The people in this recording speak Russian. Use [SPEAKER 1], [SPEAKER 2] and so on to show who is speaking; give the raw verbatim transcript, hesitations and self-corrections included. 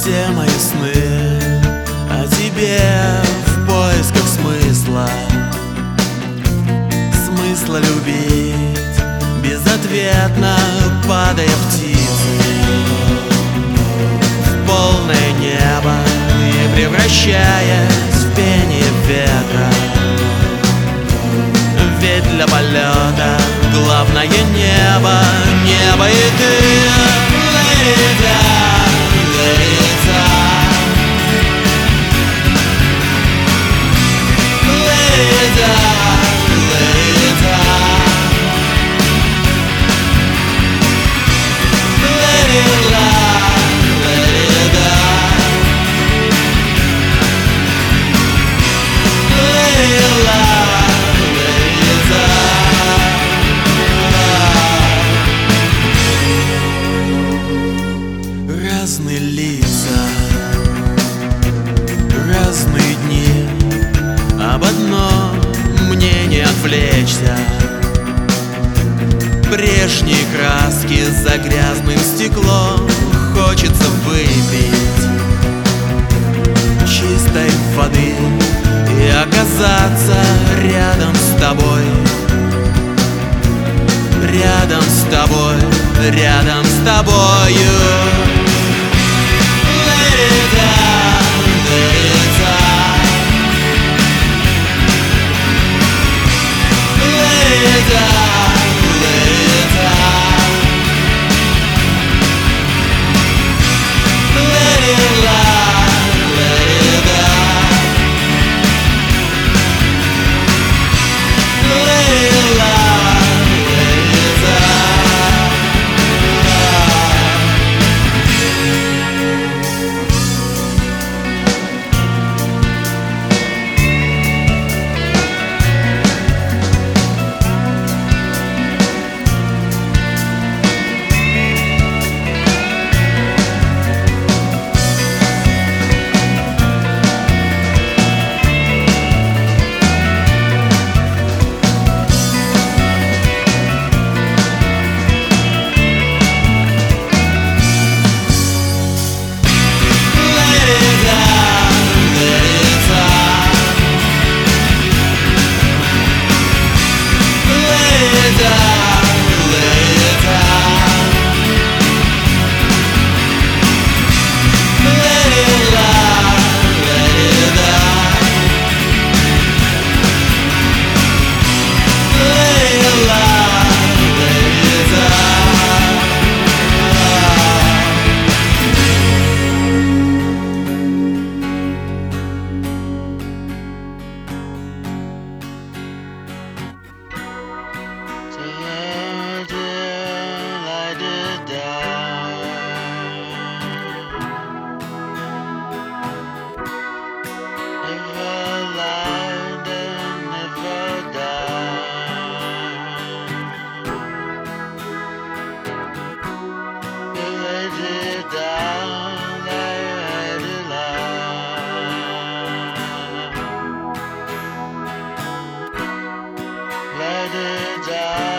[SPEAKER 1] все мои сны о тебе в поисках смысла. Смысла любить, безответно падая птицей в полное небо и превращаясь в пение ветра. Ведь для полета главное небо, небо и ты. Летя, летя, летя, летя, летя, разные лица, разные дни, об одном мне не отвлечься. Прежние краски за грязным стеклом хочется выпить чистой воды и оказаться рядом с тобой, рядом с тобой, рядом с тобою.
[SPEAKER 2] Let it die.